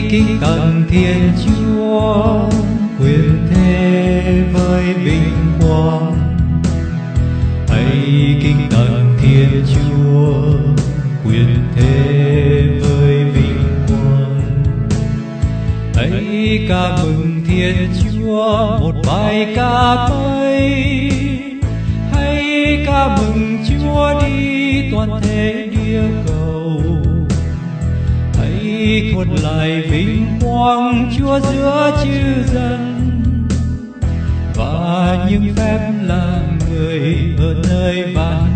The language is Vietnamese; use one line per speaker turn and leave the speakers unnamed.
kính cẩn Thiên Chúa, quyền thế với vinh quang. Hãy kính cẩn Thiên Chúa, quyền thế với vinh quang. Hãy ca mừng Thiên Chúa một bài ca mới. Hãy ca mừng Chúa đi toàn thể địa cầu. Hãy khuất lại vinh quang Chúa giữa chư dân, và những phép làm người ở nơi vạn